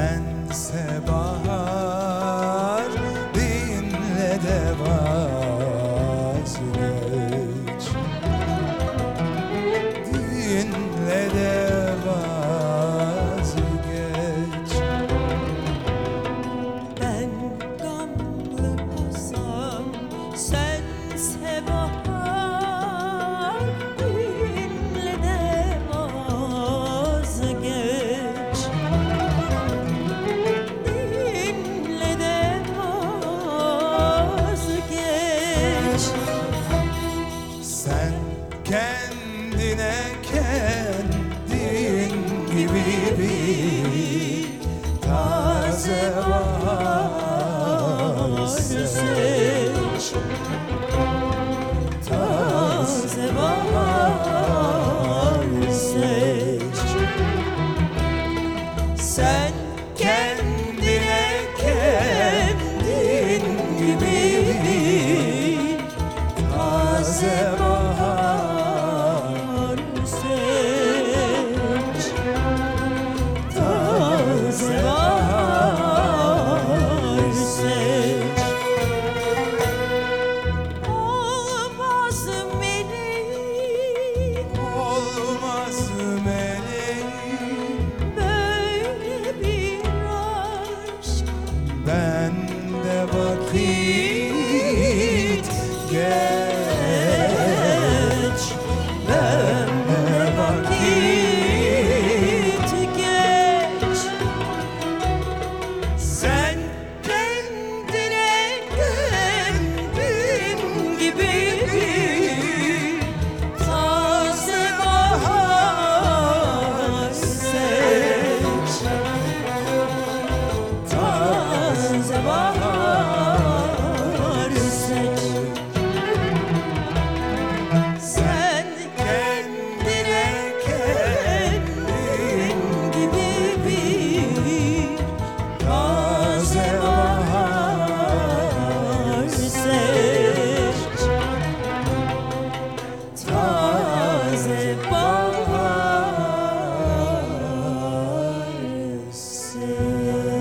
Sense bahar, dinle de vazgeç. Dinle de vazgeç. Ben gamlı olsam, sense bahar, dinle de vazgeç. Dinle de vazgeç. Sen kendine kendin gibi bir taze bahar seç. Taze bahar seç. Sen kendine kendin gibi bir taze bahar seç. Taze bahar seç. Olmaz meleğim, olmaz meleğim. böyle bir aşk. Ben de vakit geç. Ben de vakit Geç. sen kendine kendin gibi bir Taze bahar seç. Taze bahar seç. sen kendine kendin Gibi bir taze bahar seç. Taze bahar seç.